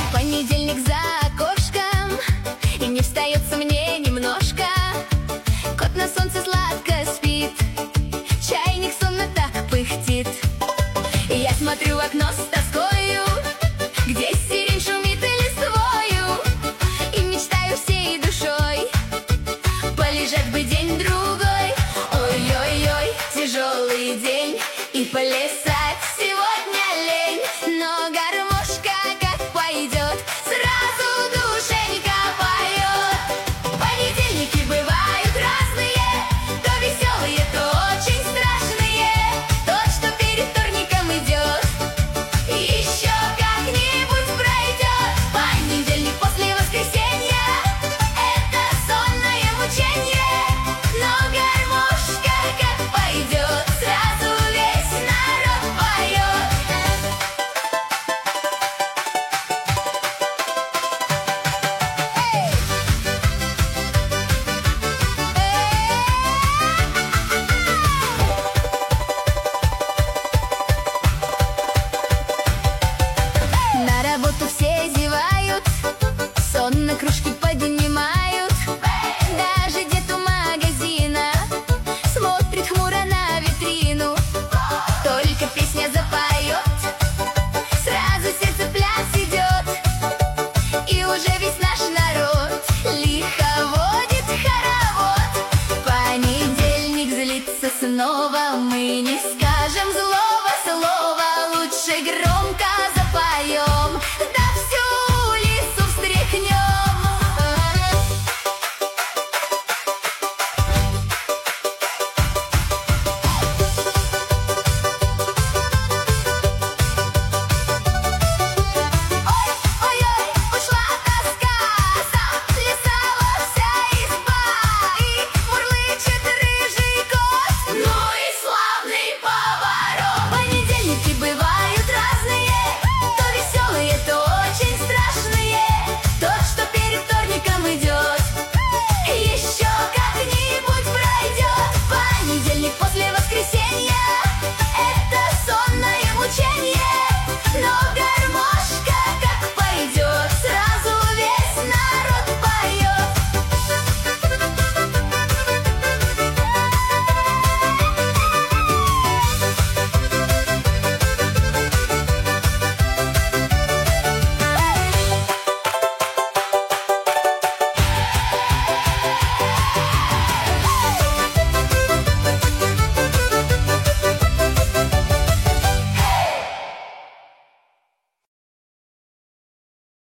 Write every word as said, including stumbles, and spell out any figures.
Понедельник за окошком, и не встается мне немножко. Кот на солнце сладко спит, чайник сонно так пыхтит. И я смотрю в окно с тоскою, где сирень шумит и листвою, и мечтаю всей душой полежать бы день-другой. Ой-ой-ой, тяжелый день, и плясать сегодня лень. Но гармошка как пойдет, сразу душенька поет. Понедельники бывают разные, то веселые, то очень страшные. Тот, что перед вторником идет, еще как-нибудь пройдет. Понедельник после воскресенья — это сонное мученье. Но гармошка как пойдет, сразу весь народ поет. Эй! На работу все